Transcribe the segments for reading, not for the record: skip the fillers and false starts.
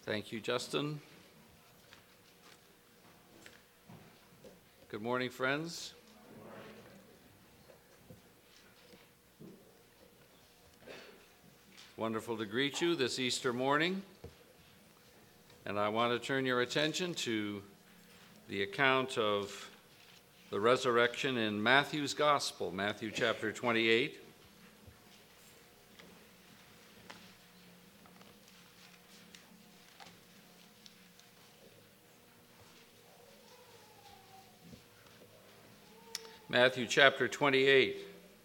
Thank you, Justin. Good morning, friends. Wonderful to greet you this Easter morning. And I want to turn your attention to the account of the resurrection in Matthew's Gospel, Matthew chapter 28. Matthew chapter 28.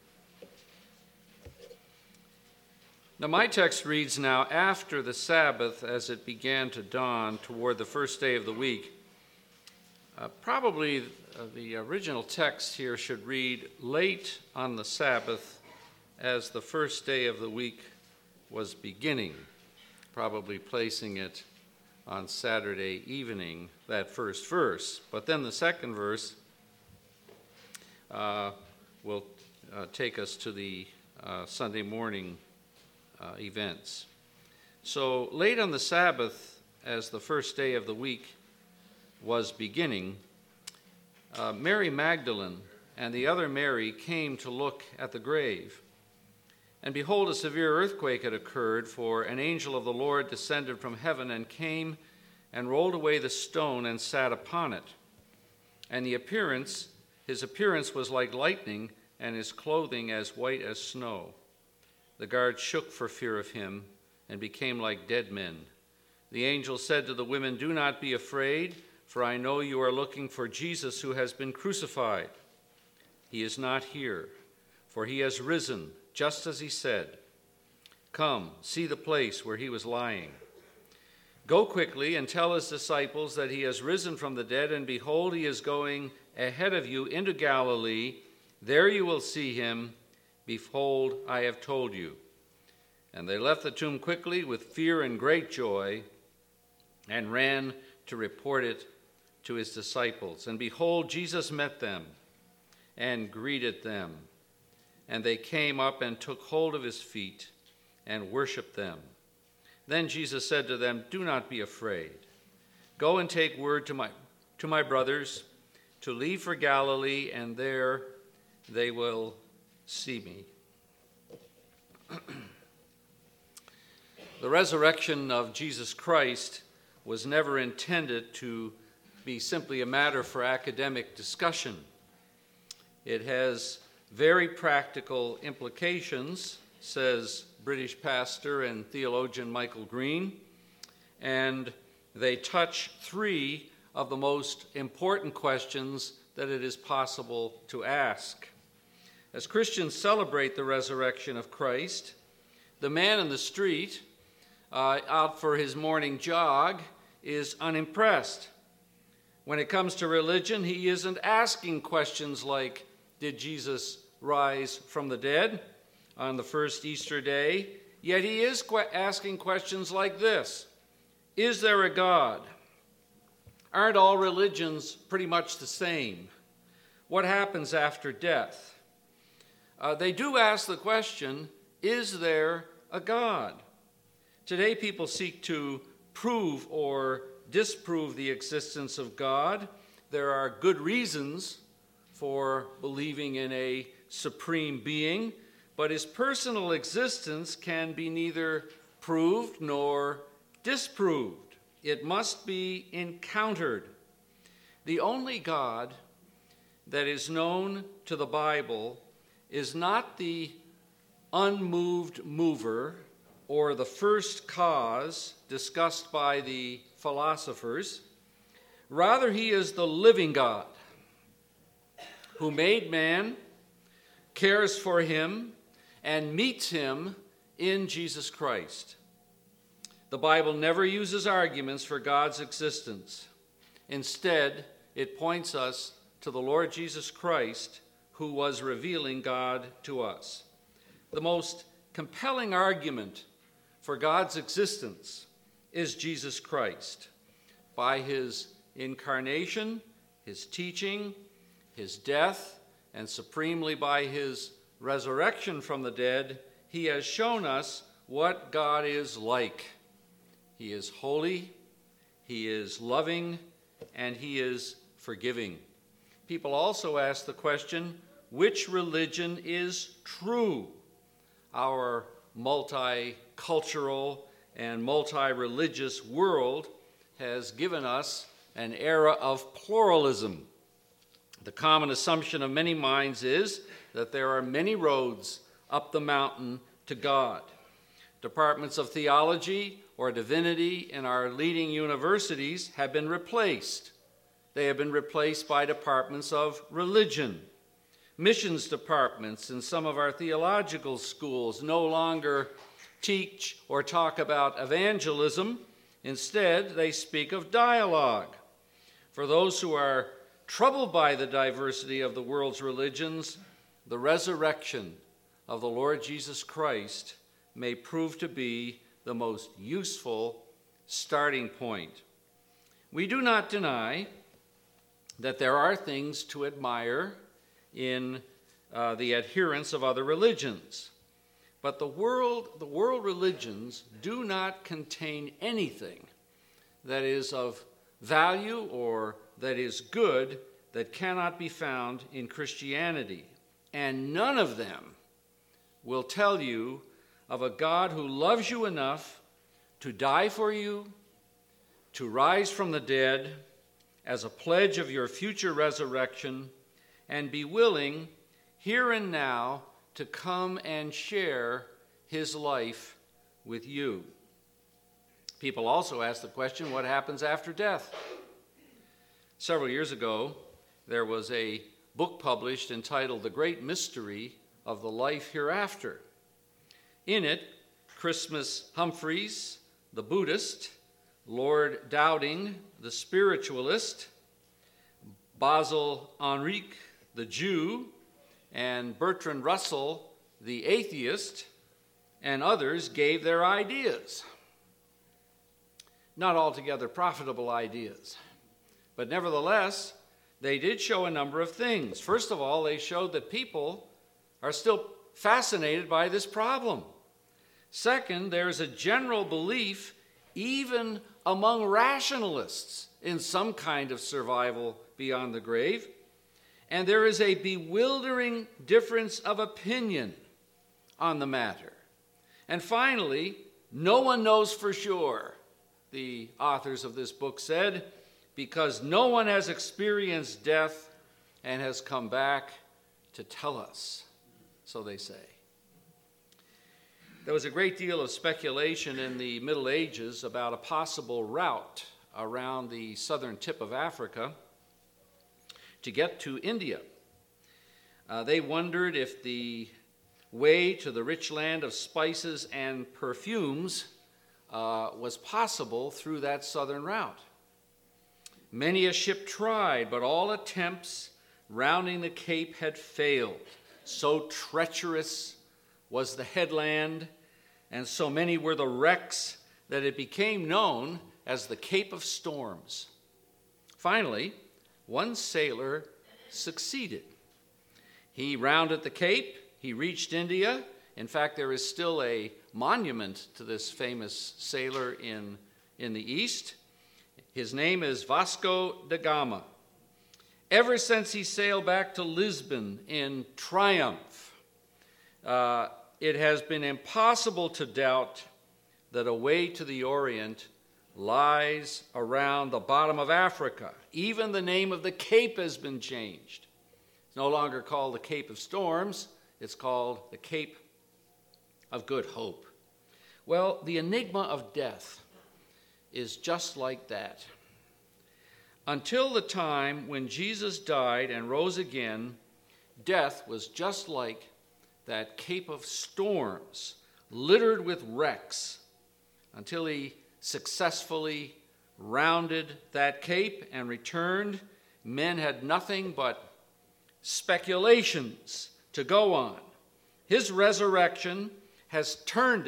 Now my text reads, "Now after the Sabbath, as it began to dawn toward the first day of the week." Probably the original text here should read, "Late on the Sabbath, as the first day of the week was beginning," probably placing it on Saturday evening, that first verse. But then the second verse will take us to the Sunday morning events. So late on the Sabbath, as the first day of the week was beginning, Mary Magdalene and the other Mary came to look at the grave. And behold, a severe earthquake had occurred, for an angel of the Lord descended from heaven and came and rolled away the stone and sat upon it. And his appearance was like lightning, and his clothing as white as snow. The guards shook for fear of him and became like dead men. The angel said to the women, "Do not be afraid, for I know you are looking for Jesus who has been crucified. He is not here, for he has risen, just as he said. Come, see the place where he was lying. Go quickly and tell his disciples that he has risen from the dead, and behold, he is going ahead of you into Galilee. There you will see him. Behold, I have told you." And they left the tomb quickly with fear and great joy, and ran to report it to his disciples. And behold, Jesus met them and greeted them. And they came up and took hold of his feet and worshiped them. Then Jesus said to them, "Do not be afraid. Go and take word to my brothers to leave for Galilee, and there they will see me." The resurrection of Jesus Christ was never intended to be simply a matter for academic discussion. It has very practical implications, says British pastor and theologian Michael Green, and they touch three of the most important questions that it is possible to ask. As Christians celebrate the resurrection of Christ, the man in the street out for his morning jog is unimpressed. When it comes to religion, he isn't asking questions like, did Jesus rise from the dead on the first Easter day? Yet he is asking questions like this: is there a God? Aren't all religions pretty much the same? What happens after death? They do ask the question, is there a God? Today people seek to prove or disprove the existence of God. There are good reasons for believing in a supreme being, but his personal existence can be neither proved nor disproved. It must be encountered. The only God that is known to the Bible is not the unmoved mover or the first cause discussed by the philosophers. Rather, he is the living God who made man, cares for him, and meets him in Jesus Christ. The Bible never uses arguments for God's existence. Instead, it points us to the Lord Jesus Christ, who was revealing God to us. The most compelling argument for God's existence is Jesus Christ. By his incarnation, his teaching, his death, and supremely by his resurrection from the dead, he has shown us what God is like. He is holy, he is loving, and he is forgiving. People also ask the question, which religion is true? Our multicultural and multi-religious world has given us an era of pluralism. The common assumption of many minds is that there are many roads up the mountain to God. Departments of theology or divinity in our leading universities have been replaced. They have been replaced by departments of religion. Missions departments in some of our theological schools no longer teach or talk about evangelism. Instead, they speak of dialogue. For those who are troubled by the diversity of the world's religions, the resurrection of the Lord Jesus Christ may prove to be the most useful starting point. We do not deny that there are things to admire in the adherents of other religions. But the world religions do not contain anything that is of value or that is good that cannot be found in Christianity. And none of them will tell you of a God who loves you enough to die for you, to rise from the dead as a pledge of your future resurrection, and be willing here and now to come and share his life with you. People also ask the question, what happens after death? Several years ago, there was a book published entitled The Great Mystery of the Life Hereafter. In it, Christmas Humphreys, the Buddhist, Lord Dowding, the spiritualist, Basil Henrique, the Jew, and Bertrand Russell, the atheist, and others gave their ideas. Not altogether profitable ideas, but nevertheless, they did show a number of things. First of all, they showed that people are still fascinated by this problem. Second, there's a general belief, even among rationalists, in some kind of survival beyond the grave. And there is a bewildering difference of opinion on the matter. And finally, no one knows for sure, the authors of this book said, because no one has experienced death and has come back to tell us, so they say. There was a great deal of speculation in the Middle Ages about a possible route around the southern tip of Africa to get to India. They wondered if the way to the rich land of spices and perfumes was possible through that southern route. Many a ship tried, but all attempts rounding the Cape had failed. So treacherous was the headland, and so many were the wrecks that it became known as the Cape of Storms. Finally, one sailor succeeded. He rounded the Cape, he reached India. In fact, there is still a monument to this famous sailor in the East. His name is Vasco da Gama. Ever since he sailed back to Lisbon in triumph, it has been impossible to doubt that a way to the Orient lies around the bottom of Africa. Even the name of the Cape has been changed. It's no longer called the Cape of Storms. It's called the Cape of Good Hope. Well, the enigma of death is just like that. Until the time when Jesus died and rose again, death was just like that Cape of Storms, littered with wrecks, until he successfully rounded that cape and returned. Men had nothing but speculations to go on. His resurrection has turned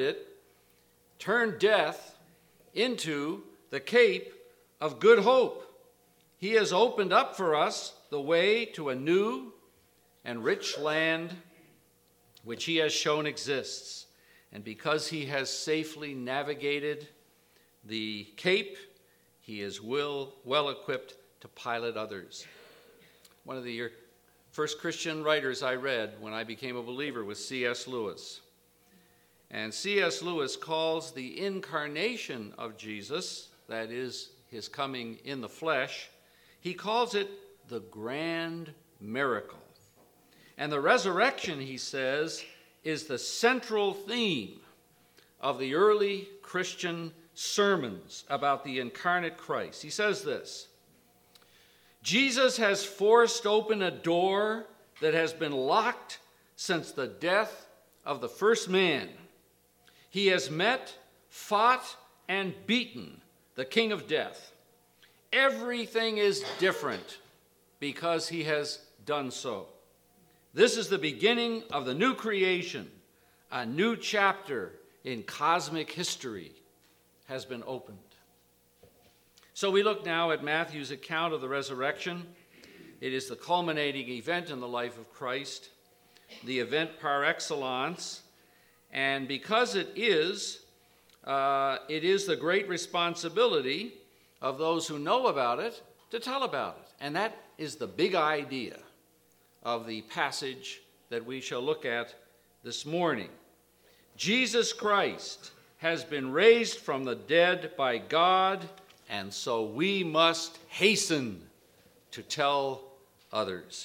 death into the Cape of Good Hope. He has opened up for us the way to a new and rich land which he has shown exists. And because he has safely navigated the cape. He is well equipped to pilot others. One of the first Christian writers I read when I became a believer was C.S. Lewis. And C.S. Lewis calls the incarnation of Jesus, that is, his coming in the flesh, he calls it the grand miracle. And the resurrection, he says, is the central theme of the early Christian sermons about the incarnate Christ. He says this: Jesus has forced open a door that has been locked since the death of the first man. He has met, fought, and beaten the king of death. Everything is different because he has done so. This is the beginning of the new creation. A new chapter in cosmic history has been opened. So we look now at Matthew's account of the resurrection. It is the culminating event in the life of Christ, the event par excellence, and because it is the great responsibility of those who know about it to tell about it. And that is the big idea of the passage that we shall look at this morning. Jesus Christ has been raised from the dead by God, and so we must hasten to tell others.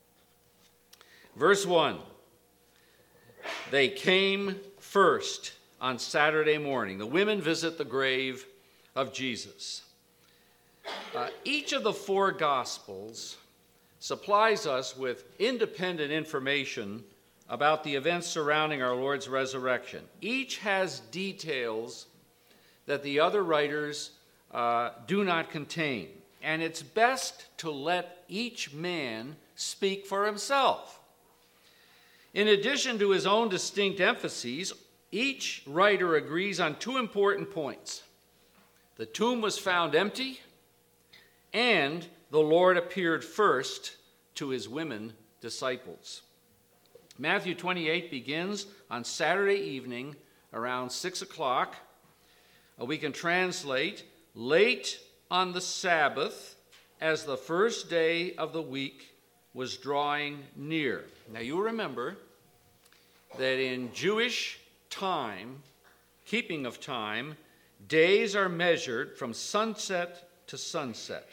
Verse 1, they came first on Saturday morning. The women visit the grave of Jesus. Each of the four Gospels supplies us with independent information about the events surrounding our Lord's resurrection. Each has details that the other writers do not contain. And it's best to let each man speak for himself. In addition to his own distinct emphases, each writer agrees on two important points. The tomb was found empty, and the Lord appeared first to his women disciples. Matthew 28 begins on Saturday evening around 6 o'clock. We can translate, late on the Sabbath, as the first day of the week was drawing near. Now you remember that in Jewish time, keeping of time, days are measured from sunset to sunset.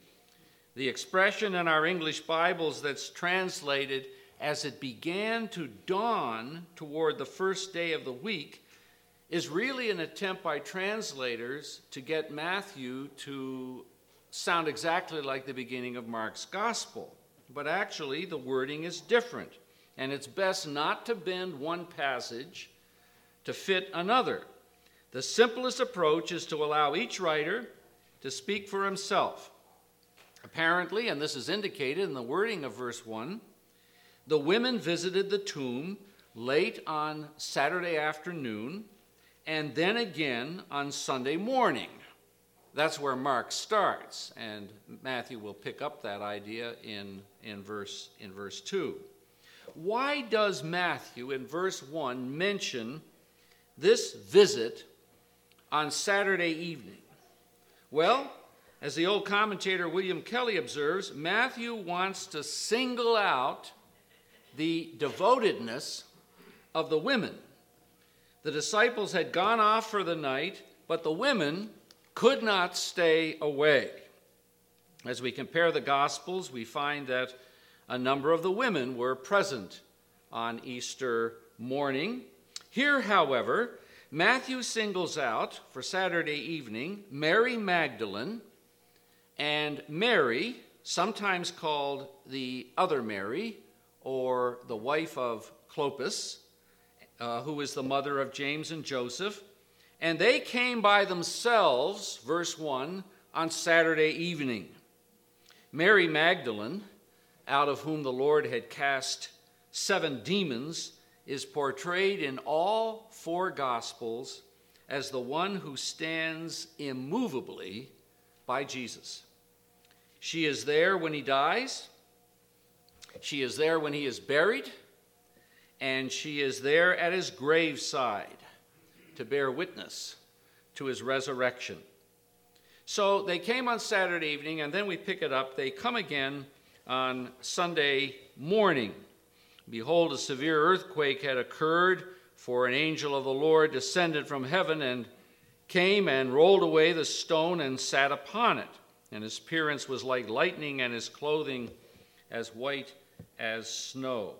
The expression in our English Bibles that's translated as it began to dawn toward the first day of the week is really an attempt by translators to get Matthew to sound exactly like the beginning of Mark's gospel. But actually, the wording is different, and it's best not to bend one passage to fit another. The simplest approach is to allow each writer to speak for himself. Apparently, and this is indicated in the wording of verse 1, the women visited the tomb late on Saturday afternoon and then again on Sunday morning. That's where Mark starts, and Matthew will pick up that idea in verse 2. Why does Matthew in verse 1 mention this visit on Saturday evening? Well, as the old commentator William Kelly observes, Matthew wants to single out the devotedness of the women. The disciples had gone off for the night, but the women could not stay away. As we compare the Gospels, we find that a number of the women were present on Easter morning. Here, however, Matthew singles out for Saturday evening Mary Magdalene and Mary, sometimes called the other Mary, or the wife of Clopas, who is the mother of James and Joseph. And they came by themselves, verse 1, on Saturday evening. Mary Magdalene, out of whom the Lord had cast 7 demons, is portrayed in all 4 Gospels as the one who stands immovably by Jesus. She is there when he dies, she is there when he is buried, and she is there at his graveside to bear witness to his resurrection. So they came on Saturday evening, and then we pick it up. They come again on Sunday morning. Behold, a severe earthquake had occurred, for an angel of the Lord descended from heaven and came and rolled away the stone and sat upon it. And his appearance was like lightning, and his clothing as white as snow.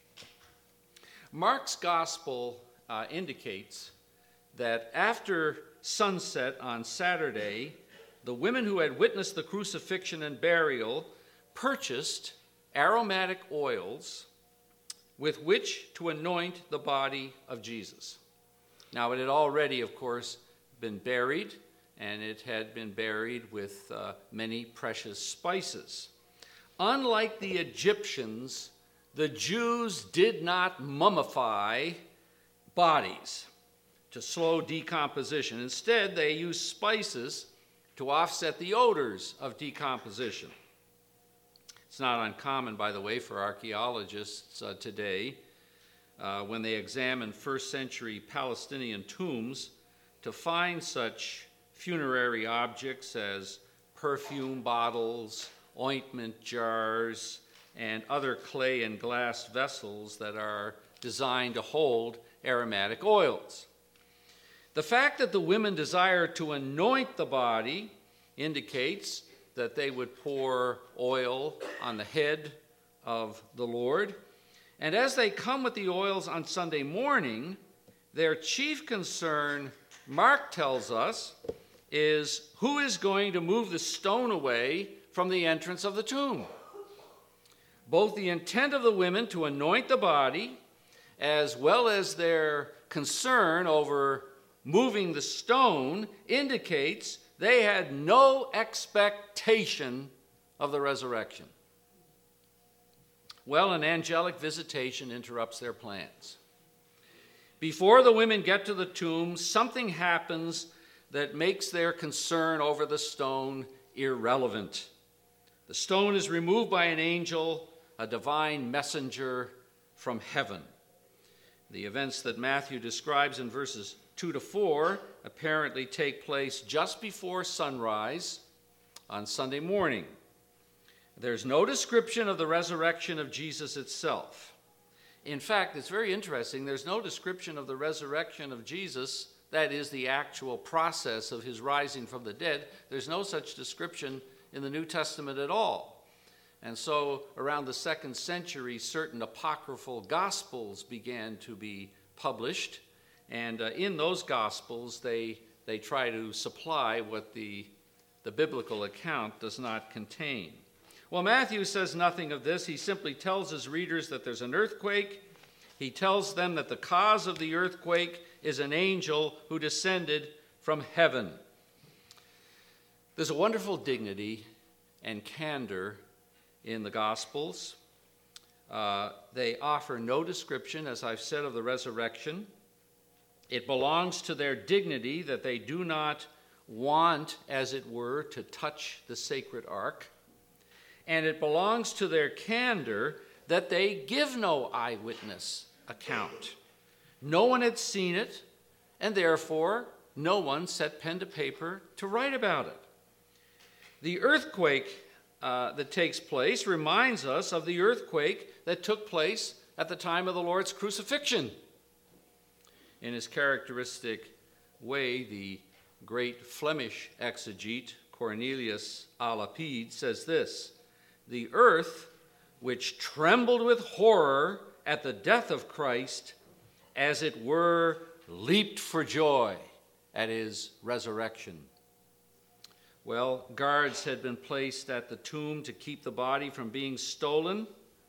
Mark's gospel indicates that after sunset on Saturday, the women who had witnessed the crucifixion and burial purchased aromatic oils with which to anoint the body of Jesus. Now, it had already, of course, been buried, and it had been buried with many precious spices. Unlike the Egyptians, the Jews did not mummify bodies to slow decomposition. Instead, they used spices to offset the odors of decomposition. It's not uncommon, by the way, for archaeologists today, when they examine first century Palestinian tombs, to find such funerary objects as perfume bottles, ointment jars, and other clay and glass vessels that are designed to hold aromatic oils. The fact that the women desired to anoint the body indicates that they would pour oil on the head of the Lord. And as they come with the oils on Sunday morning, their chief concern, Mark tells us, is who is going to move the stone away from the entrance of the tomb. Both the intent of the women to anoint the body, as well as their concern over moving the stone, indicates they had no expectation of the resurrection. Well, an angelic visitation interrupts their plans. Before the women get to the tomb, something happens that makes their concern over the stone irrelevant. The stone is removed by an angel, a divine messenger from heaven. The events that Matthew describes in verses 2 to 4 apparently take place just before sunrise on Sunday morning. There's no description of the resurrection of Jesus itself. In fact, it's very interesting. There's no description of the resurrection of Jesus, that is, the actual process of his rising from the dead. There's no such description in the New Testament at all. And so around the 2nd century, certain apocryphal gospels began to be published. And in those gospels, they try to supply what the biblical account does not contain. Well, Matthew says nothing of this. He simply tells his readers that there's an earthquake. He tells them that the cause of the earthquake is an angel who descended from heaven. There's a wonderful dignity and candor in the Gospels. They offer no description, as I've said, of the resurrection. It belongs to their dignity that they do not want, as it were, to touch the sacred ark. And it belongs to their candor that they give no eyewitness account. No one had seen it, and therefore no one set pen to paper to write about it. The earthquake that takes place reminds us of the earthquake that took place at the time of the Lord's crucifixion. In his characteristic way, the great Flemish exegete Cornelius a Lapide says this: "The earth, which trembled with horror at the death of Christ, as it were, leaped for joy at his resurrection." Well, guards had been placed at the tomb to keep the body from being stolen.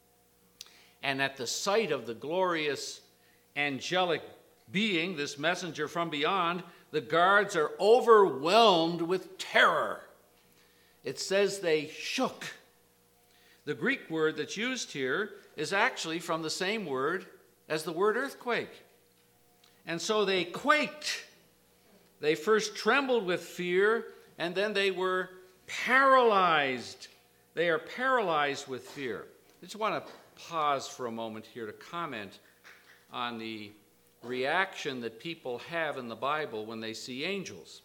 And at the sight of the glorious angelic being, this messenger from beyond, the guards are overwhelmed with terror. It says they shook. The Greek word that's used here is actually from the same word as the word earthquake. And so they quaked. They first trembled with fear, and then they were paralyzed. They are paralyzed with fear. I just want to pause for a moment here to comment on the reaction that people have in the Bible when they see angels.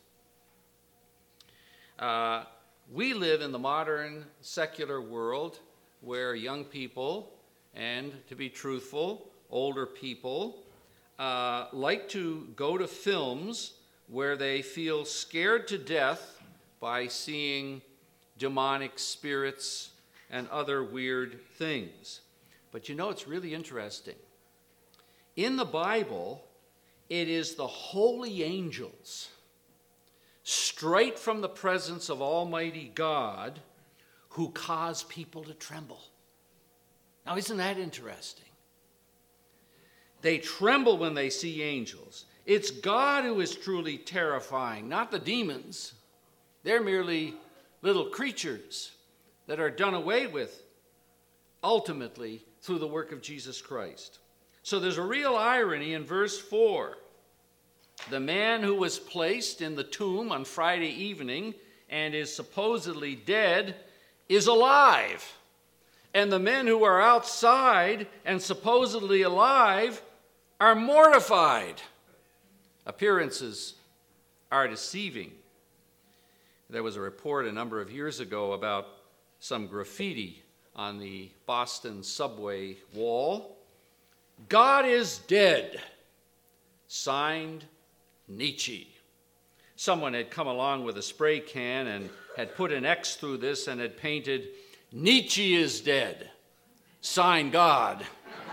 We live in the modern secular world where young people, and to be truthful, older people, like to go to films where they feel scared to death by seeing demonic spirits and other weird things. But you know, it's really interesting. In the Bible, it is the holy angels, straight from the presence of Almighty God, who cause people to tremble. Now, isn't that interesting? They tremble when they see angels. It's God who is truly terrifying, not the demons. They're merely little creatures that are done away with, ultimately, through the work of Jesus Christ. So there's a real irony in verse 4. The man who was placed in the tomb on Friday evening and is supposedly dead is alive. And the men who are outside and supposedly alive are mortified. Appearances are deceiving. There was a report a number of years ago about some graffiti on the Boston subway wall. God is dead. Signed, Nietzsche. Someone had come along with a spray can and had put an X through this and had painted, Nietzsche is dead. Signed, God.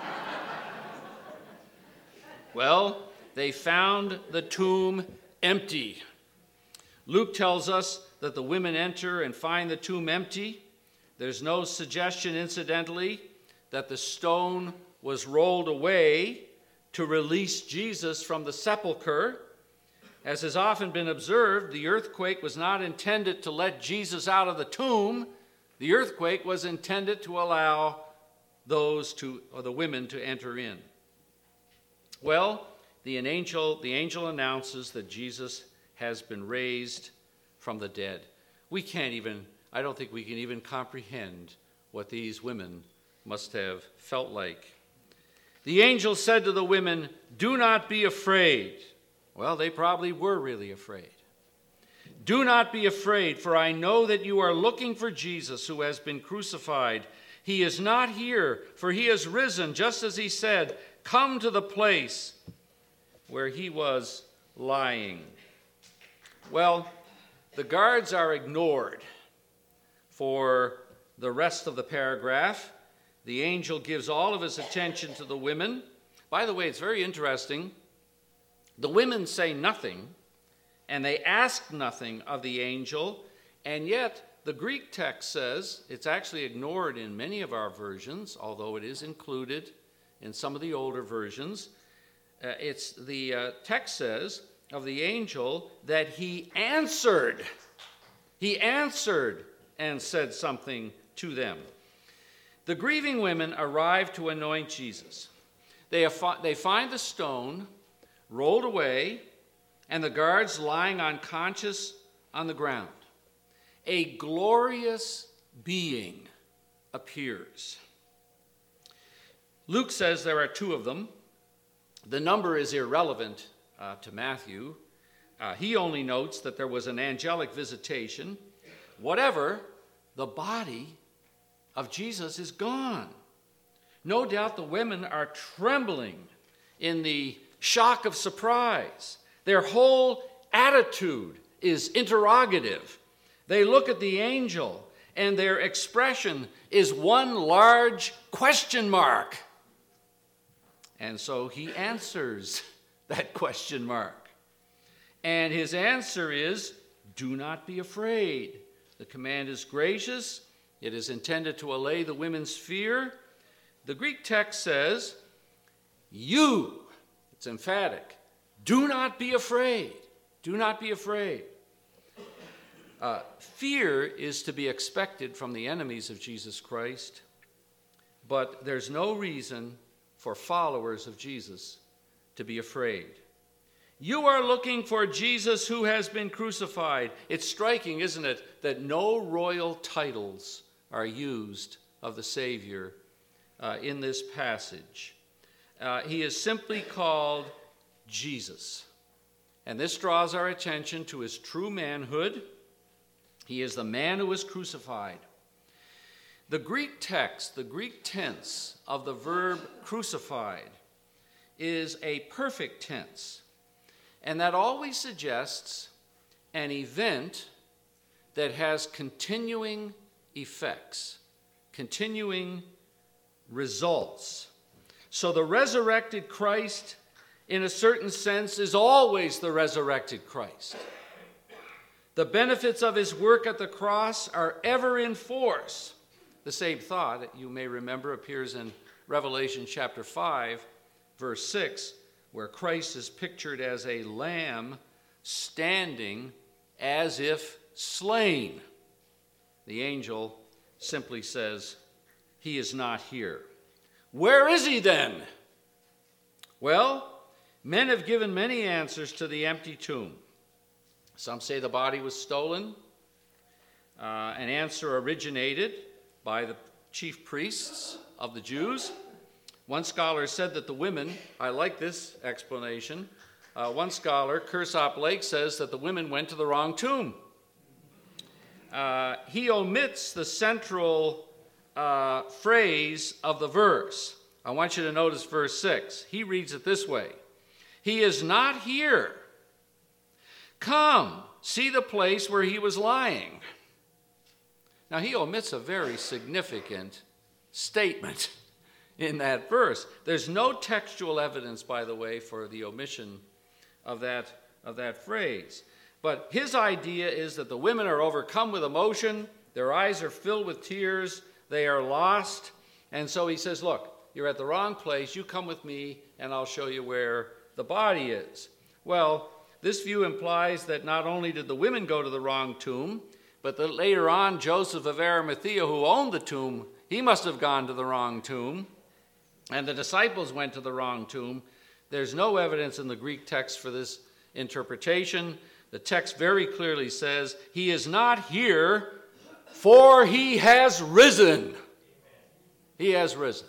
Well, they found the tomb empty. Luke tells us that the women enter and find the tomb empty. There's no suggestion, incidentally, that the stone was rolled away to release Jesus from the sepulcher. As has often been observed, the earthquake was not intended to let Jesus out of the tomb. The earthquake was intended to allow the women to enter in. Well, the angel announces that Jesus has been raised from the dead. I don't think we can even comprehend what these women must have felt like. The angel said to the women, "Do not be afraid." Well, they probably were really afraid. "Do not be afraid, for I know that you are looking for Jesus who has been crucified. He is not here, for he has risen, just as he said. Come to the place where he was lying." Well, the guards are ignored for the rest of the paragraph. The angel gives all of his attention to the women. By the way, it's very interesting. The women say nothing, and they ask nothing of the angel, and yet the Greek text says, it's actually ignored in many of our versions, although it is included in some of the older versions. The text says of the angel that he answered. He answered and said something to them. The grieving women arrive to anoint Jesus. They find the stone rolled away and the guards lying unconscious on the ground. A glorious being appears. Luke says there are two of them. The number is irrelevant to Matthew. He only notes that there was an angelic visitation. Whatever, the body of Jesus is gone. No doubt the women are trembling in the shock of surprise. Their whole attitude is interrogative. They look at the angel, and their expression is one large question mark. And so he answers that question mark. And his answer is, "Do not be afraid." The command is gracious. It is intended to allay the women's fear. The Greek text says, "You," it's emphatic, "do not be afraid." Do not be afraid. Fear is to be expected from the enemies of Jesus Christ, but there's no reason for followers of Jesus to be afraid. You are looking for Jesus who has been crucified. It's striking, isn't it, that no royal titles are used of the Savior in this passage. He is simply called Jesus. And this draws our attention to his true manhood. He is the man who was crucified. The Greek text, the Greek tense of the verb crucified, is a perfect tense, and that always suggests an event that has continuing effects, continuing results. So the resurrected Christ, in a certain sense, is always the resurrected Christ. The benefits of his work at the cross are ever in force. The same thought, you may remember, appears in Revelation chapter 5, verse 6, where Christ is pictured as a lamb standing as if slain. The angel simply says, he is not here. Where is he then? Well, men have given many answers to the empty tomb. Some say the body was stolen. An answer originated by the chief priests of the Jews. One scholar said that the women, I like this explanation, one scholar, Kersop Lake, says that the women went to the wrong tomb. He omits the central phrase of the verse. I want you to notice verse 6. He reads it this way: he is not here. Come, see the place where he was lying. Now, he omits a very significant statement in that verse. There's no textual evidence, by the way, for the omission of that phrase. But his idea is that the women are overcome with emotion, their eyes are filled with tears, they are lost, and so he says, look, you're at the wrong place, you come with me, and I'll show you where the body is. Well, this view implies that not only did the women go to the wrong tomb, but that later on, Joseph of Arimathea, who owned the tomb, he must have gone to the wrong tomb, and the disciples went to the wrong tomb. There's no evidence in the Greek text for this interpretation. The text very clearly says, he is not here, for he has risen. He has risen.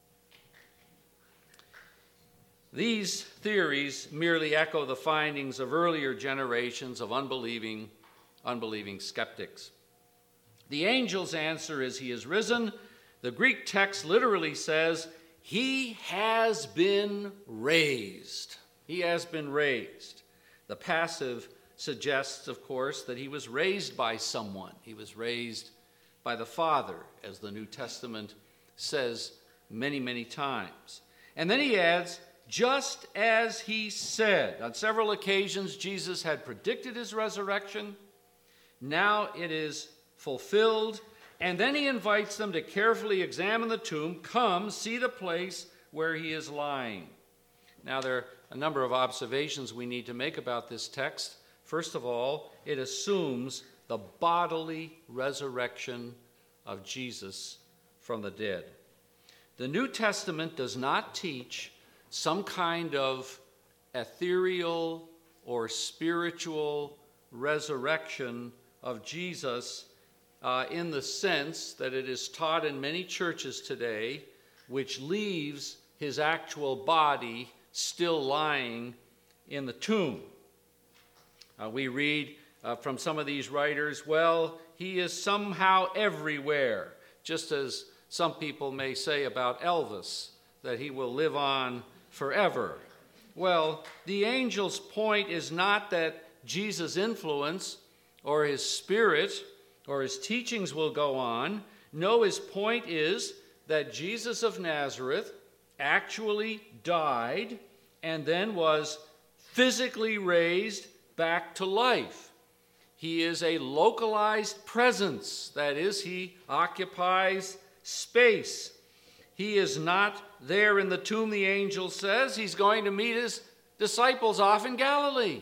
These theories merely echo the findings of earlier generations of unbelieving skeptics. The angel's answer is he is risen. The Greek text literally says he has been raised. He has been raised. The passive suggests, of course, that he was raised by someone. He was raised by the Father, as the New Testament says many, many times. And then he adds, just as he said. On several occasions, Jesus had predicted his resurrection. Now it is fulfilled. And then he invites them to carefully examine the tomb. Come, see the place where he is lying. Now, there are a number of observations we need to make about this text. First of all, it assumes the bodily resurrection of Jesus from the dead. The New Testament does not teach some kind of ethereal or spiritual resurrection of Jesus in the sense that it is taught in many churches today, which leaves his actual body still lying in the tomb. We read from some of these writers, well, he is somehow everywhere, just as some people may say about Elvis, that he will live on forever. Well, the angel's point is not that Jesus' influence or his spirit or his teachings will go on. No, his point is that Jesus of Nazareth actually died and then was physically raised back to life. He is a localized presence. That is, he occupies space. He is not there in the tomb, the angel says. He's going to meet his disciples off in Galilee.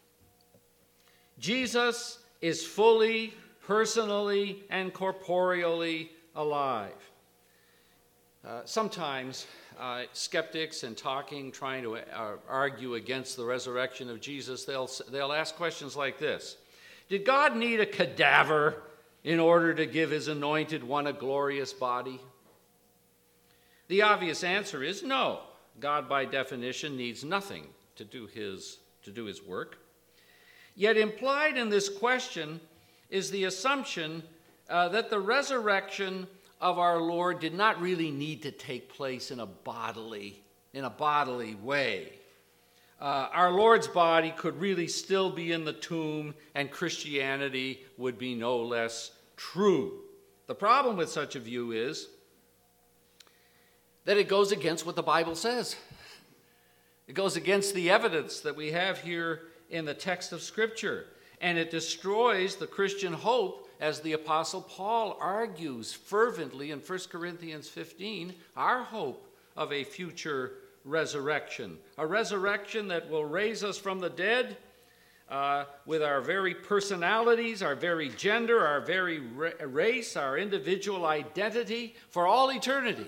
Jesus is fully, personally, and corporeally alive. Sometimes skeptics and trying to argue against the resurrection of Jesus, they'll ask questions like this. Did God need a cadaver in order to give his anointed one a glorious body? The obvious answer is no. God, by definition, needs nothing to do his work. Yet implied in this question is the assumption that the resurrection of our Lord did not really need to take place in a bodily way. Our Lord's body could really still be in the tomb, and Christianity would be no less true. The problem with such a view is that it goes against what the Bible says. It goes against the evidence that we have here in the text of Scripture, and it destroys the Christian hope, as the Apostle Paul argues fervently in 1 Corinthians 15, our hope of a future resurrection, a resurrection that will raise us from the dead with our very personalities, our very gender, our very race, our individual identity for all eternity.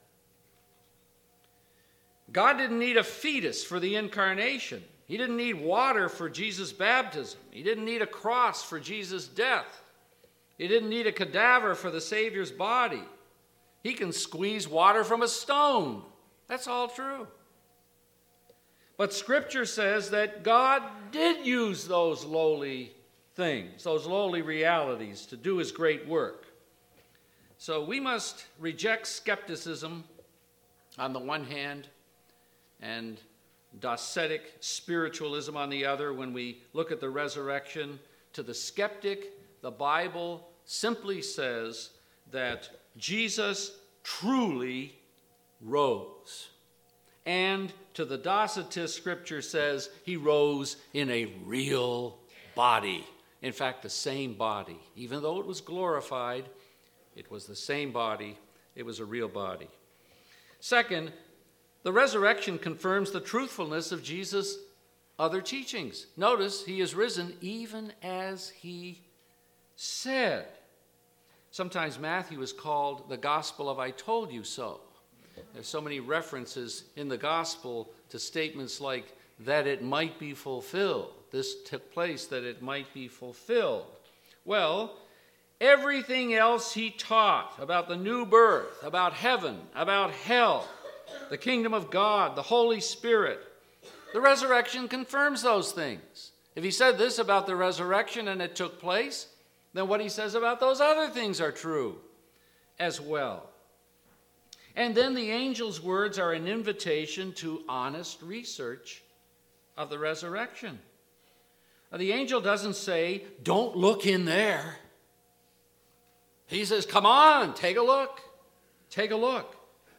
God didn't need a fetus for the incarnation. He didn't need water for Jesus' baptism. He didn't need a cross for Jesus' death. He didn't need a cadaver for the Savior's body. He can squeeze water from a stone. That's all true. But Scripture says that God did use those lowly things, those lowly realities, to do his great work. So we must reject skepticism on the one hand and Docetic spiritualism on the other when we look at the resurrection. To the skeptic, the Bible simply says that Jesus truly rose. And to the Docetist, Scripture says he rose in a real body. In fact, the same body. Even though it was glorified, it was the same body. It was a real body. Second, the resurrection confirms the truthfulness of Jesus' other teachings. Notice, he is risen even as he said. Sometimes Matthew is called the gospel of I told you so. There's so many references in the gospel to statements like, that it might be fulfilled. This took place that it might be fulfilled. Well, everything else he taught about the new birth, about heaven, about hell, the kingdom of God, the Holy Spirit, the resurrection confirms those things. If he said this about the resurrection and it took place, then what he says about those other things are true as well. And then the angel's words are an invitation to honest research of the resurrection. Now, the angel doesn't say, don't look in there. He says, come on, take a look. Take a look.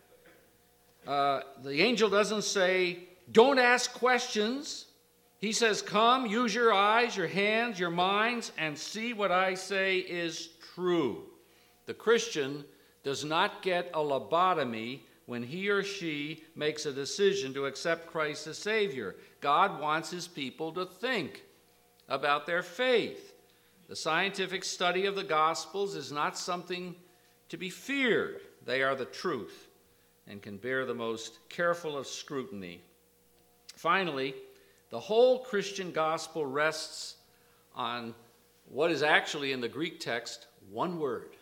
The angel doesn't say, don't ask questions. He says, come, use your eyes, your hands, your minds, and see what I say is true. The Christian does not get a lobotomy when he or she makes a decision to accept Christ as Savior. God wants his people to think about their faith. The scientific study of the Gospels is not something to be feared. They are the truth and can bear the most careful of scrutiny. Finally, the whole Christian gospel rests on what is actually in the Greek text one word.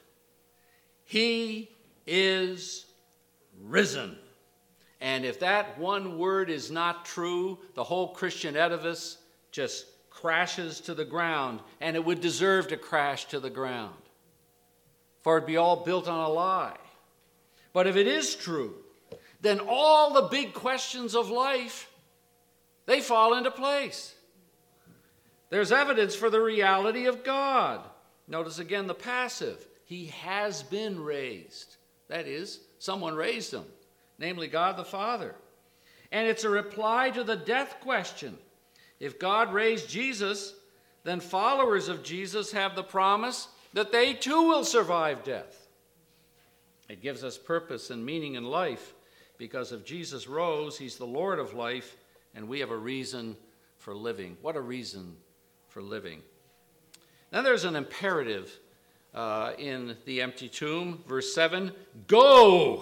He is risen. And if that one word is not true, the whole Christian edifice just crashes to the ground, and it would deserve to crash to the ground, for it'd be all built on a lie. But if it is true, then all the big questions of life, they fall into place. There's evidence for the reality of God. Notice again the passive. He has been raised. That is, someone raised him, namely God the Father. And it's a reply to the death question. If God raised Jesus, then followers of Jesus have the promise that they too will survive death. It gives us purpose and meaning in life, because if Jesus rose, he's the Lord of life, and we have a reason for living. What a reason for living. Then there's an imperative in the empty tomb. Verse 7, go!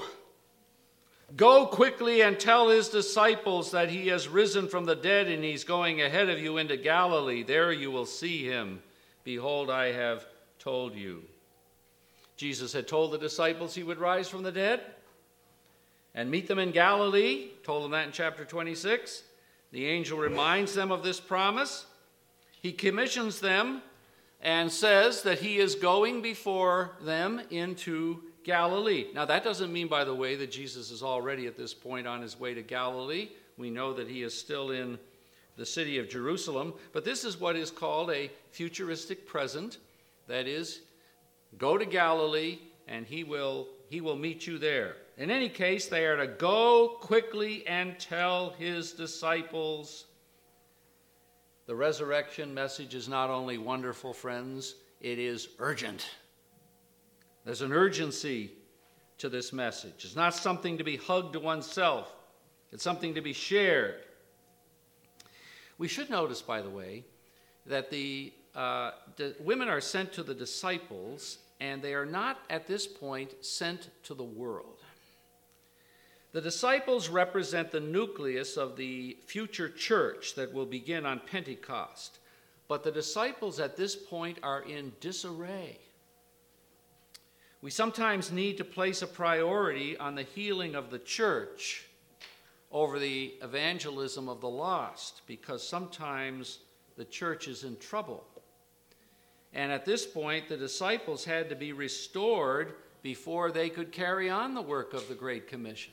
Go quickly and tell his disciples that he has risen from the dead and he's going ahead of you into Galilee. There you will see him. Behold, I have told you. Jesus had told the disciples he would rise from the dead and meet them in Galilee. Told them that in chapter 26. The angel reminds them of this promise. He commissions them and says that he is going before them into Galilee. Now, that doesn't mean, by the way, that Jesus is already at this point on his way to Galilee. We know that he is still in the city of Jerusalem, but this is what is called a futuristic present. That is, go to Galilee and he will meet you there. In any case, they are to go quickly and tell his disciples. The resurrection message is not only wonderful, friends, it is urgent. There's an urgency to this message. It's not something to be hugged to oneself. It's something to be shared. We should notice, by the way, that the women are sent to the disciples, and they are not at this point sent to the world. The disciples represent the nucleus of the future church that will begin on Pentecost. But the disciples at this point are in disarray. We sometimes need to place a priority on the healing of the church over the evangelism of the lost, because sometimes the church is in trouble. And at this point, the disciples had to be restored before they could carry on the work of the Great Commission.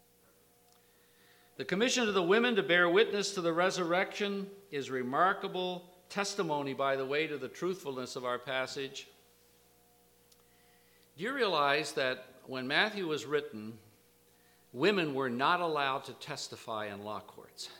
The commission to the women to bear witness to the resurrection is remarkable testimony, by the way, to the truthfulness of our passage. Do you realize that when Matthew was written, women were not allowed to testify in law courts?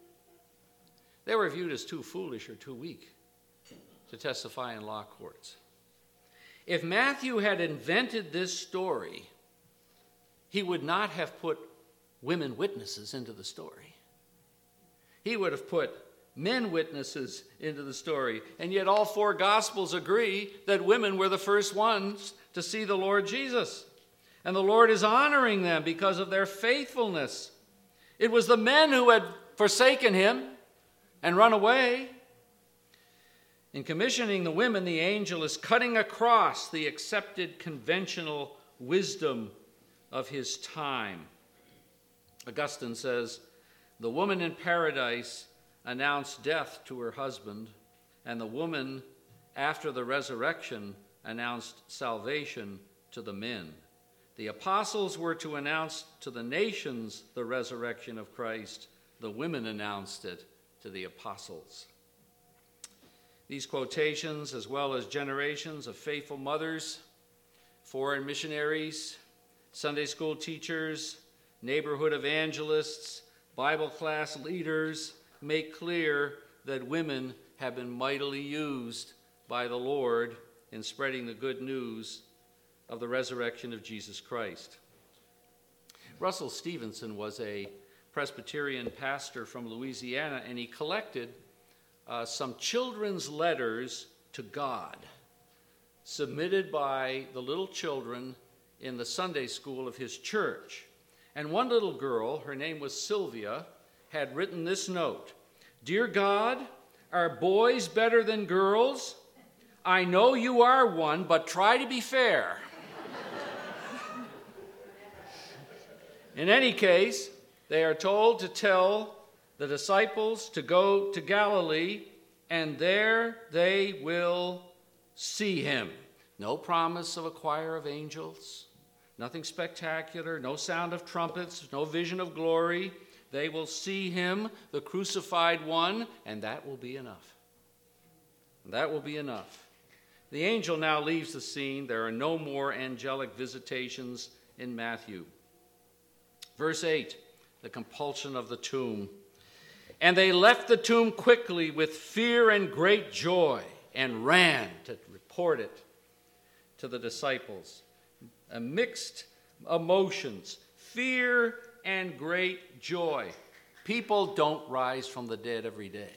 They were viewed as too foolish or too weak to testify in law courts. If Matthew had invented this story, he would not have put women witnesses into the story. He would have put men witnesses into the story. And yet all four Gospels agree that women were the first ones to see the Lord Jesus. And the Lord is honoring them because of their faithfulness. It was the men who had forsaken him and run away. In commissioning the women, the angel is cutting across the accepted conventional wisdom of his time. Augustine says, "The woman in paradise announced death to her husband, and the woman after the resurrection announced salvation to the men. The apostles were to announce to the nations the resurrection of Christ. The women announced it to the apostles." These quotations, as well as generations of faithful mothers, foreign missionaries, Sunday school teachers, neighborhood evangelists, Bible class leaders, make clear that women have been mightily used by the Lord in spreading the good news of the resurrection of Jesus Christ. Russell Stevenson was a Presbyterian pastor from Louisiana, and he collected some children's letters to God submitted by the little children in the Sunday school of his church. And one little girl, her name was Sylvia, had written this note: "Dear God, are boys better than girls? I know you are one, but try to be fair." In any case, they are told to tell the disciples to go to Galilee, and there they will see him. No promise of a choir of angels, nothing spectacular, no sound of trumpets, no vision of glory. They will see him, the crucified one, and that will be enough. That will be enough. The angel now leaves the scene. There are no more angelic visitations in Matthew. Verse 8, the compulsion of the tomb. "And they left the tomb quickly with fear and great joy, and ran to report it to the disciples." Mixed emotions, fear and great joy. People don't rise from the dead every day.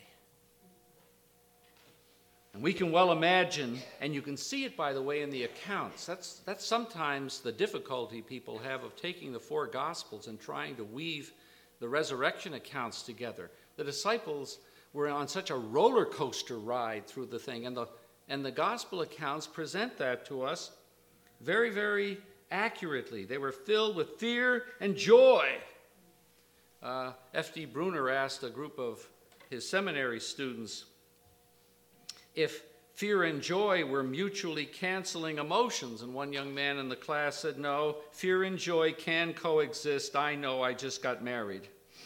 And we can well imagine, and you can see it, by the way, in the accounts. That's sometimes the difficulty people have of taking the four Gospels and trying to weave the resurrection accounts together. The disciples were on such a roller coaster ride through the thing, and the Gospel accounts present that to us very, very accurately. They were filled with fear and joy. F.D. Bruner asked a group of his seminary students if fear and joy were mutually canceling emotions, and one young man in the class said, "No, fear and joy can coexist. I know, I just got married."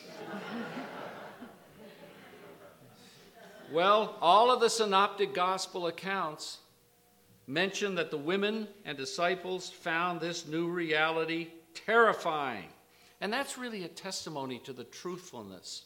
Well, all of the synoptic gospel accounts mention that the women and disciples found this new reality terrifying. And that's really a testimony to the truthfulness.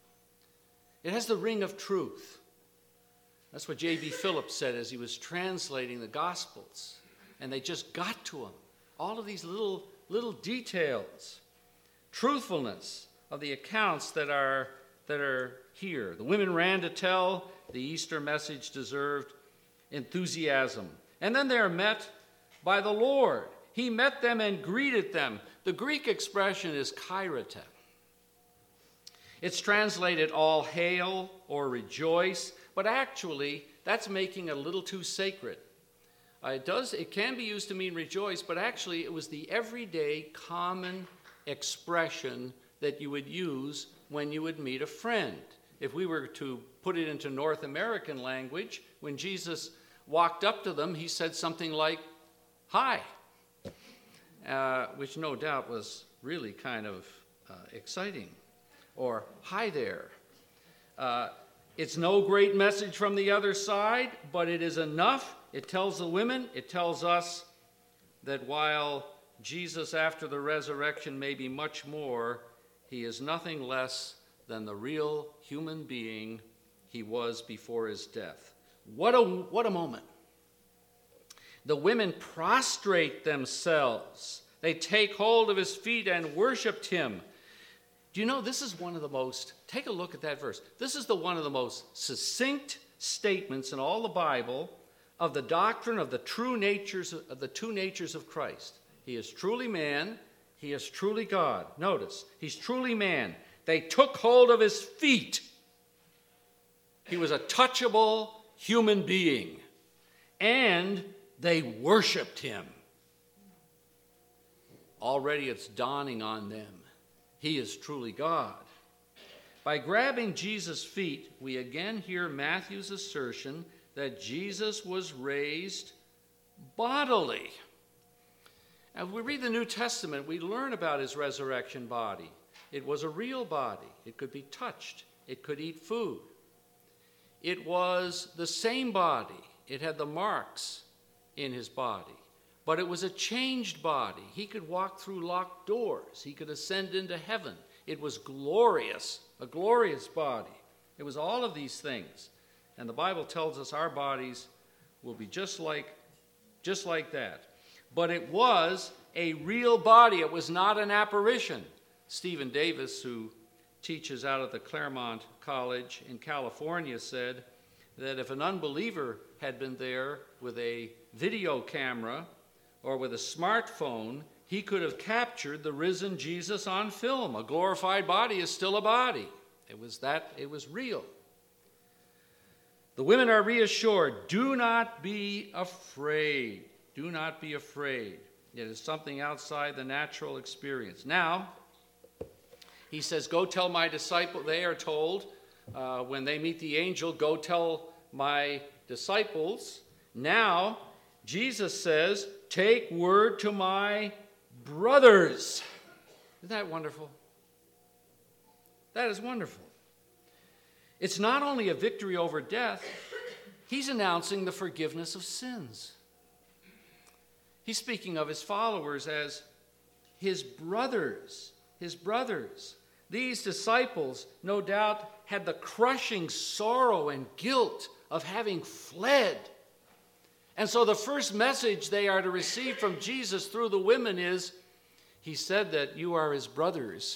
It has the ring of truth. That's what J.B. Phillips said as he was translating the Gospels. And they just got to him. All of these little details. Truthfulness of the accounts that are here. The women ran to tell. The Easter message deserved enthusiasm. And then they are met by the Lord. He met them and greeted them. The Greek expression is kairete. It's translated all hail or rejoice, but actually that's making it a little too sacred. It can be used to mean rejoice, but actually it was the everyday common expression that you would use when you would meet a friend. If we were to put it into North American language, when Jesus walked up to them, he said something like, "Hi," which no doubt was really kind of exciting. Or, "Hi there." It's no great message from the other side, but it is enough. It tells the women, it tells us that while Jesus after the resurrection may be much more, he is nothing less than the real human being he was before his death. What a moment. The women prostrate themselves. They take hold of his feet and worshiped him. Do you know, this is one of the most, take a look at that verse. This is one of the most succinct statements in all the Bible of the doctrine of the two natures of Christ. He is truly man, he is truly God. Notice, he's truly man. They took hold of his feet. He was a touchable human being. And they worshiped him. Already it's dawning on them. He is truly God. By grabbing Jesus' feet, we again hear Matthew's assertion that Jesus was raised bodily. As we read the New Testament, we learn about his resurrection body. It was a real body. It could be touched. It could eat food. It was the same body. It had the marks in his body. But it was a changed body. He could walk through locked doors. He could ascend into heaven. It was glorious, a glorious body. It was all of these things. And the Bible tells us our bodies will be just like that. But it was a real body. It was not an apparition. Stephen Davis, who teaches out at the Claremont College in California, said that if an unbeliever had been there with a video camera or with a smartphone, he could have captured the risen Jesus on film. A glorified body is still a body. It was real. The women are reassured. Do not be afraid. Do not be afraid. It is something outside the natural experience. Now, he says, go tell my disciple, they are told, when they meet the angel, go tell my disciples. Now, Jesus says, take word to my brothers. Isn't that wonderful? That is wonderful. It's not only a victory over death, he's announcing the forgiveness of sins. He's speaking of his followers as his brothers. His brothers. These disciples, no doubt, had the crushing sorrow and guilt of having fled. And so the first message they are to receive from Jesus through the women is, he said that you are his brothers,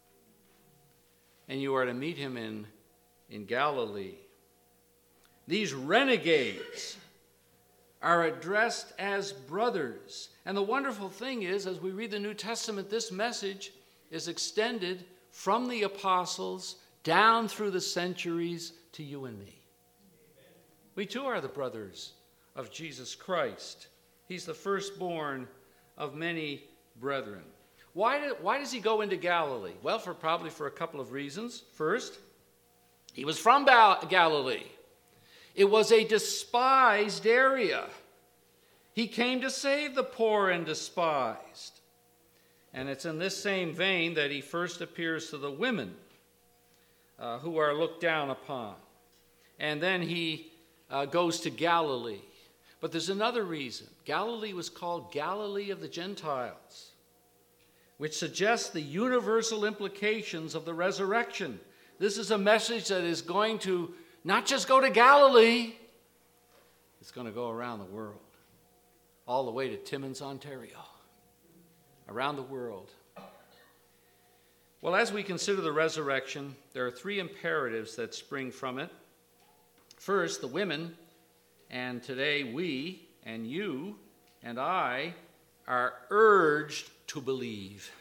and you are to meet him in Galilee. These renegades are addressed as brothers. And the wonderful thing is, as we read the New Testament, this message is extended from the apostles down through the centuries to you and me. We too are the brothers of Jesus Christ. He's the firstborn of many brethren. Why does he go into Galilee? Well, probably for a couple of reasons. First, he was from Galilee. It was a despised area. He came to save the poor and despised. And it's in this same vein that he first appears to the women who are looked down upon. And then he goes to Galilee. But there's another reason. Galilee was called Galilee of the Gentiles, which suggests the universal implications of the resurrection. This is a message that is going to not just go to Galilee, it's going to go around the world, all the way to Timmins, Ontario, around the world. Well, as we consider the resurrection, there are three imperatives that spring from it. First, the women, and today we and you and I are urged to believe.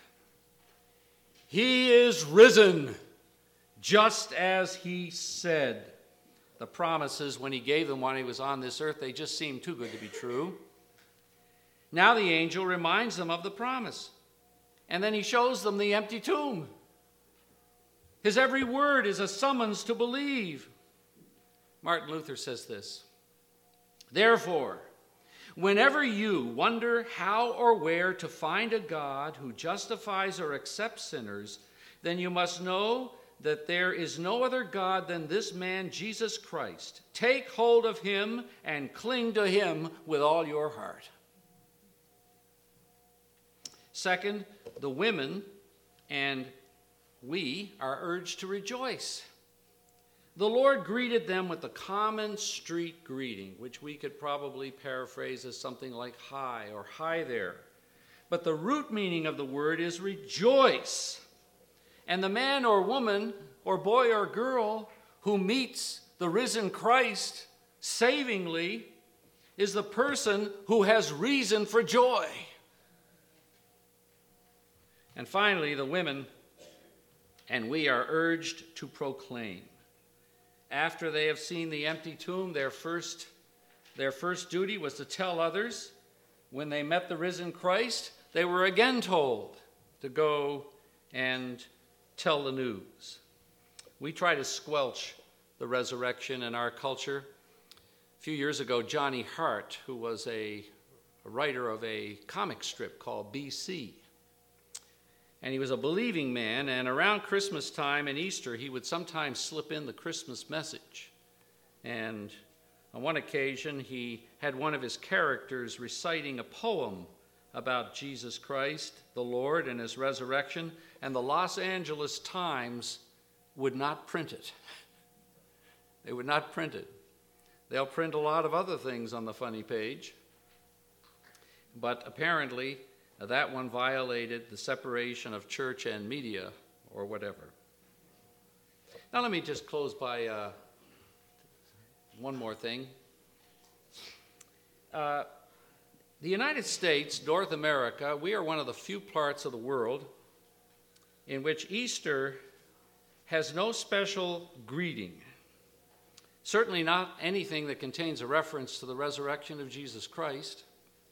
He is risen, just as he said. The promises, when he gave them when he was on this earth, they just seemed too good to be true. Now the angel reminds them of the promise. And then he shows them the empty tomb. His every word is a summons to believe. Martin Luther says this: "Therefore, whenever you wonder how or where to find a God who justifies or accepts sinners, then you must know that there is no other God than this man, Jesus Christ. Take hold of him and cling to him with all your heart." Second, the women and we are urged to rejoice. The Lord greeted them with the common street greeting, which we could probably paraphrase as something like hi or hi there. But the root meaning of the word is rejoice. And the man or woman or boy or girl who meets the risen Christ savingly is the person who has reason for joy. And finally, the women and we are urged to proclaim. After they have seen the empty tomb, their first duty was to tell others. When they met the risen Christ, they were again told to go and tell the news. We try to squelch the resurrection in our culture. A few years ago, Johnny Hart, who was a writer of a comic strip called BC, and he was a believing man, and around Christmas time and Easter, he would sometimes slip in the Christmas message. And on one occasion, he had one of his characters reciting a poem about Jesus Christ, the Lord, and his resurrection, and the Los Angeles Times would not print it. They would not print it. They'll print a lot of other things on the funny page, but apparently that one violated the separation of church and media or whatever. Now let me just close by one more thing. The United States, North America, we are one of the few parts of the world in which Easter has no special greeting. Certainly not anything that contains a reference to the resurrection of Jesus Christ.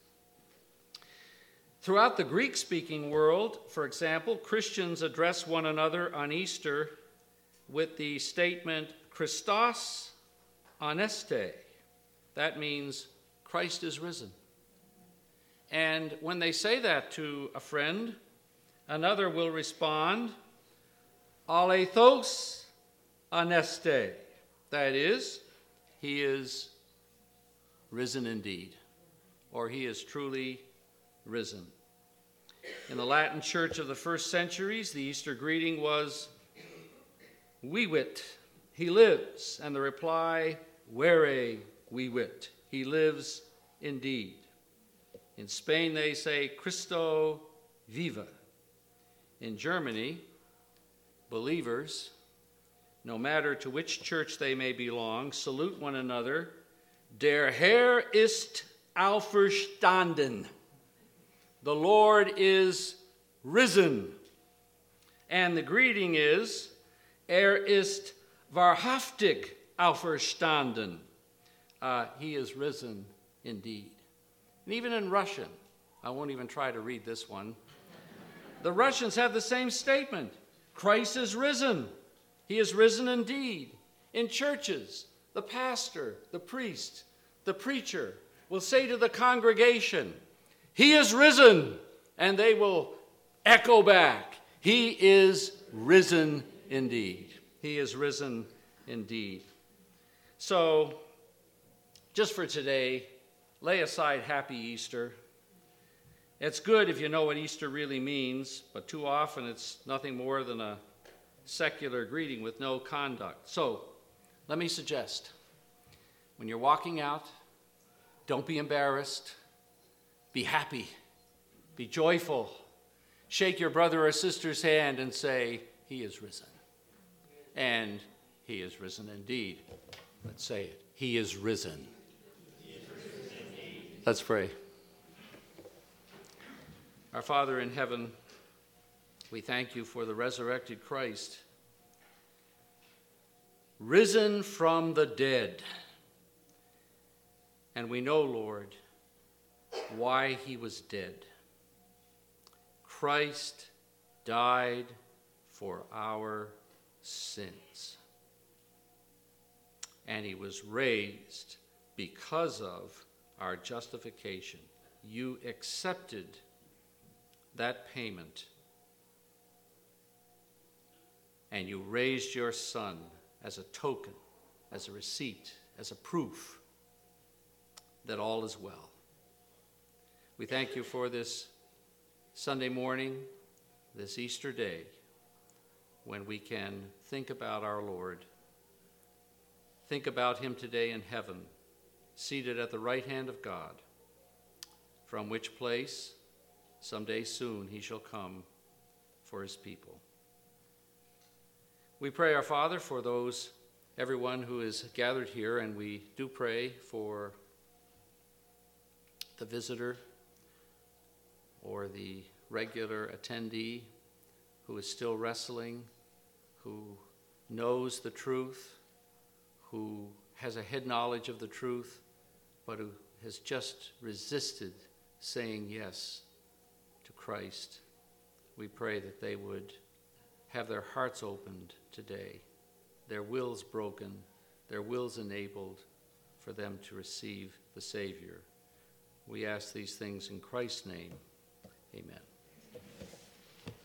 Throughout the Greek-speaking world, for example, Christians address one another on Easter with the statement, Christos aneste. That means Christ is risen. And when they say that to a friend, another will respond, alethos aneste. That is, he is risen indeed, or he is truly risen. In the Latin church of the first centuries, the Easter greeting was, vivit, he lives, and the reply, vere vivit, he lives indeed. In Spain, they say, Christo viva. In Germany, believers, no matter to which church they may belong, salute one another, der Herr ist auferstanden. The Lord is risen. And the greeting is, ist wahrhaftig auferstanden. He is risen indeed. And even in Russian, I won't even try to read this one, The Russians have the same statement. Christ is risen. He is risen indeed. In churches, the pastor, the priest, the preacher will say to the congregation, He is risen. And they will echo back, He is risen indeed. He is risen indeed. So, just for today, lay aside Happy Easter. It's good if you know what Easter really means, but too often it's nothing more than a secular greeting with no conduct. So, let me suggest, when you're walking out, don't be embarrassed. Be happy. Be joyful. Shake your brother or sister's hand and say, He is risen. And He is risen indeed. Let's say it. He is risen. He is risen indeed. Let's pray. Our Father in heaven, we thank you for the resurrected Christ, risen from the dead. And we know, Lord, why he was dead. Christ died for our sins. And he was raised because of our justification. You accepted that payment, and you raised your Son as a token, as a receipt, as a proof that all is well. We thank you for this Sunday morning, this Easter day, when we can think about our Lord. Think about him today in heaven, seated at the right hand of God, from which place someday soon he shall come for his people. We pray, our Father, for everyone who is gathered here, and we do pray for the visitor or the regular attendee who is still wrestling, who knows the truth, who has a head knowledge of the truth, but who has just resisted saying yes to Christ. We pray that they would have their hearts opened today, their wills broken, their wills enabled for them to receive the Savior. We ask these things in Christ's name. Amen.